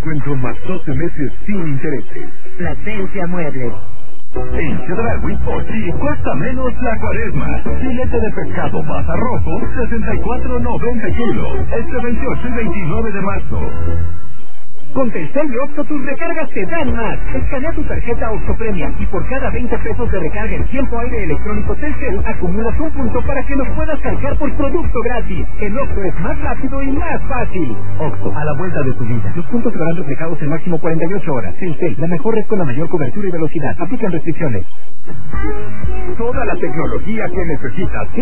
descuento más 12 meses sin intereses. Plasencia Muebles. En Chedraui, por ti cuesta menos la cuaresma. Filete de pescado baza rojo, 64.90 kilos. Este 28 y 29 de marzo. Con Telcel de Oxxo tus recargas te dan más. Escanea tu tarjeta Oxxo Premium y por cada 20 pesos de recarga en tiempo aire electrónico Telcel acumulas un punto para que nos puedas cargar por producto gratis. En Oxxo es más rápido y más fácil. Oxxo, a la vuelta de tu vida. Los puntos serán reflejados en máximo 48 horas. Telcel, la mejor red con la mayor cobertura y velocidad. Aplican restricciones. Toda la tecnología que necesitas